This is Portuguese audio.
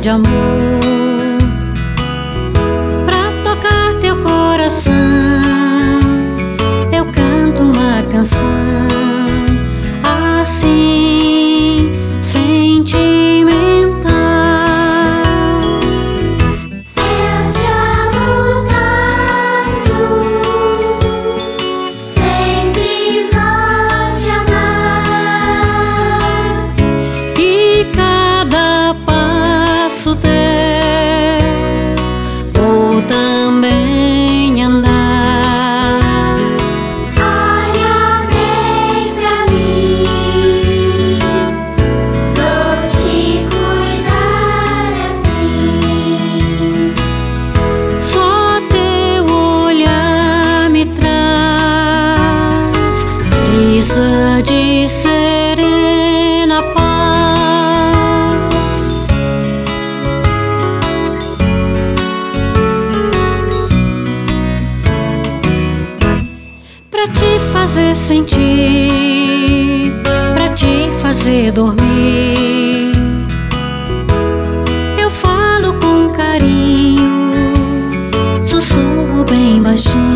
de amor, pra tocar teu coração. Eu canto uma canção assim, sentimental. Eu te amo tanto, sempre vou te amar. E cada passo teu vou também andar. Olha bem pra mim, vou te cuidar assim. Só teu olhar me traz brisa de serena paz. Pra te fazer sentir, pra te fazer dormir, eu falo com carinho, sussurro bem baixinho.